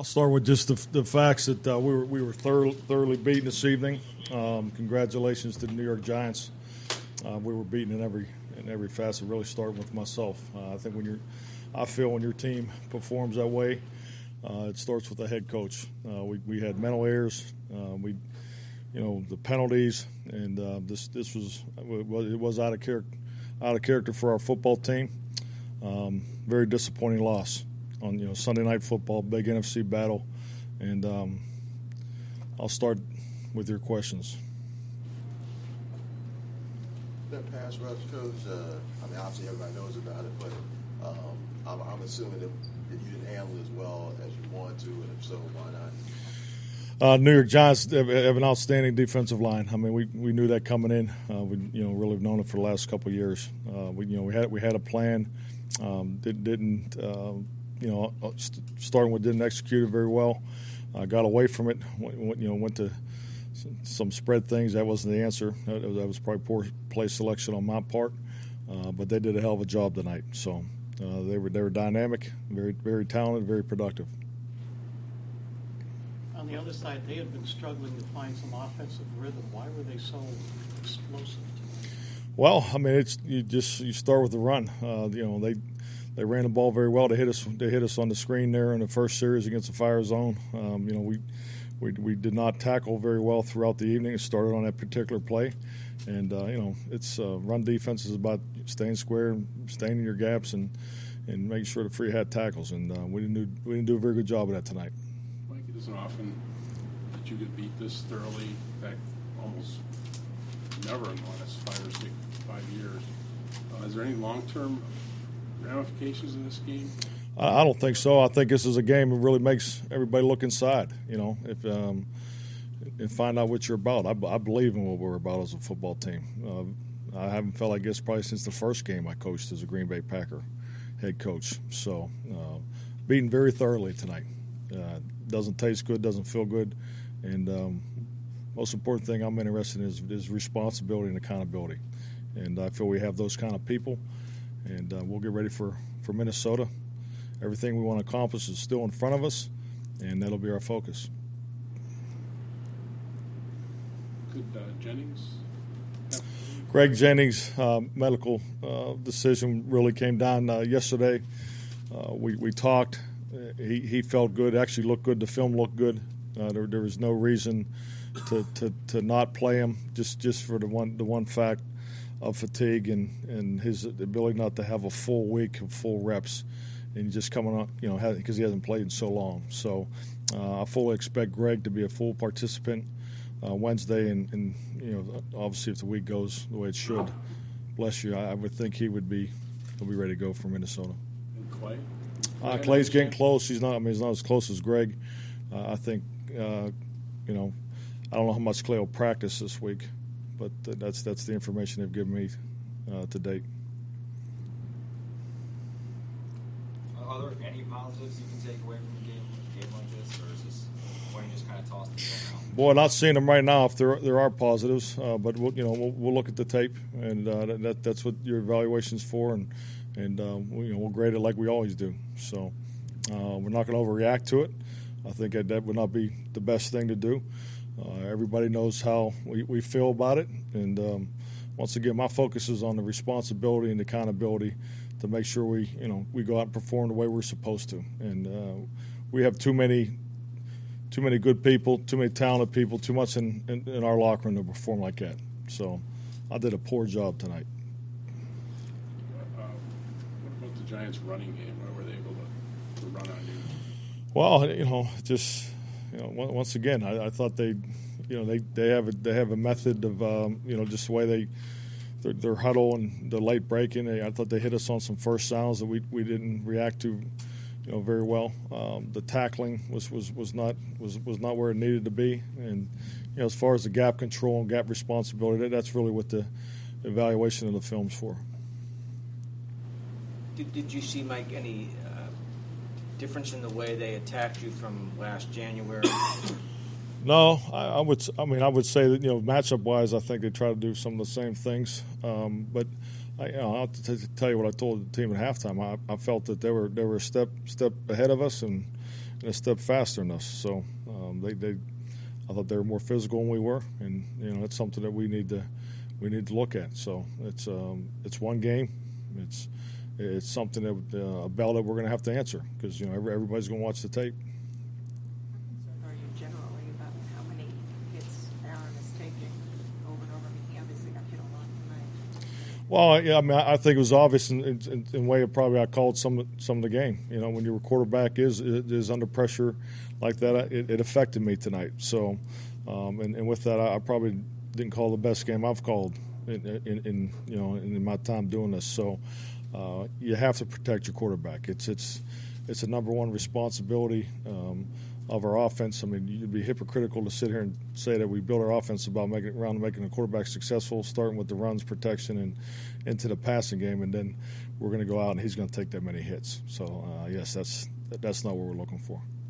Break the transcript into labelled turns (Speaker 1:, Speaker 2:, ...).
Speaker 1: I'll start with just the facts that we were thoroughly beaten this evening. Congratulations to the New York Giants. We were beaten in every facet. Really starting with myself. I think I feel when your team performs that way, it starts with the head coach. We had mental errors. The penalties, and this was out of character for our football team. Very disappointing loss on Sunday Night Football, big NFC battle, and I'll start with your questions.
Speaker 2: That pass rush, Coach. Obviously everybody knows about it, but I'm assuming that you didn't handle it as well as you wanted to, and if so, why not?
Speaker 1: New York Giants have an outstanding defensive line. I mean, we knew that coming in. We really have known it for the last couple of years. We had a plan. Starting with didn't execute it very well. Got away from it. Went to some spread things. That wasn't the answer. That was probably poor play selection on my part. But they did a hell of a job tonight. So they were dynamic, very very talented, very productive.
Speaker 3: On the other side, they had been struggling to find some offensive rhythm. Why were they so explosive tonight?
Speaker 1: Well, I mean, you start with the run. They ran the ball very well. They hit us on the screen there in the first series against the Fire Zone. We did not tackle very well throughout the evening. It started on that particular play, and it's run defense is about staying square, staying in your gaps, and making sure the free had tackles. And we didn't do a very good job of that tonight.
Speaker 4: It isn't often that you get beat this thoroughly. In fact, almost never in the last 5 years. Is there any long-term ramifications in this game?
Speaker 1: I don't think so. I think this is a game that really makes everybody look inside. And find out what you're about. I believe in what we're about as a football team. I haven't felt like this probably since the first game I coached as a Green Bay Packer head coach. So, beaten very thoroughly tonight. Doesn't taste good, doesn't feel good, and most important thing I'm interested in is responsibility and accountability. And I feel we have those kind of people, and we'll get ready for Minnesota. Everything we want to accomplish is still in front of us, and that'll be our focus.
Speaker 4: Could Jennings?
Speaker 1: Greg Jennings' medical decision really came down yesterday. We talked. He felt good. Actually looked good. The film looked good. There was no reason to not play him just for the one fact of fatigue and his ability not to have a full week of full reps, and just coming up, because he hasn't played in so long. So I fully expect Greg to be a full participant Wednesday, and obviously if the week goes the way it should, bless you, I would think he'll be ready to go for Minnesota.
Speaker 4: And Clay?
Speaker 1: Clay's getting close. He's not as close as Greg. I think I don't know how much Clay will practice this week, but that's the information they've given me to date.
Speaker 5: Are there any positives you can take away from a game like this, or is this why you just kind of toss the out?
Speaker 1: Boy, not seeing them right now. If there are positives, but we'll look at the tape, and that's what your evaluation's for, and we'll grade it like we always do. So we're not going to overreact to it. I think that would not be the best thing to do. Everybody knows how we feel about it, and once again, my focus is on the responsibility and accountability to make sure we go out and perform the way we're supposed to. And we have too many good people, too many talented people, too much in our locker room to perform like that. So I did a poor job tonight.
Speaker 4: What about the Giants' running game? Were they able to run on you?
Speaker 1: Well, once again, I thought they have a method of just the way their huddle and the late breaking. I thought they hit us on some first downs that we didn't react to, very well. The tackling was not where it needed to be, and as far as the gap control and gap responsibility, that's really what the evaluation of the film's for.
Speaker 6: Did you see, Mike, any difference in the way they attacked you from last January?
Speaker 1: No, I would say that matchup wise, I think they try to do some of the same things. But I'll have to tell you what I told the team at halftime. I felt that they were a step ahead of us, and and a step faster than us. So I thought they were more physical than we were, and it's something that we need to look at. So it's one game. It's something that a bell that we're going to have to answer because everybody's going to watch the tape.
Speaker 7: How concerned are you generally about how many hits Aaron is taking over and over? I mean, he obviously got hit a lot tonight.
Speaker 1: Well, yeah, I mean, I think it was obvious in way of probably I called some of the game. When your quarterback is under pressure like that, it affected me tonight. So, and with that, I probably didn't call the best game I've called in my time doing this. So, you have to protect your quarterback. It's a number one responsibility of our offense. I mean, you'd be hypocritical to sit here and say that we build our offense about making the quarterback successful, starting with the runs, protection, and into the passing game, and then we're going to go out and he's going to take that many hits. So, yes, that's not what we're looking for.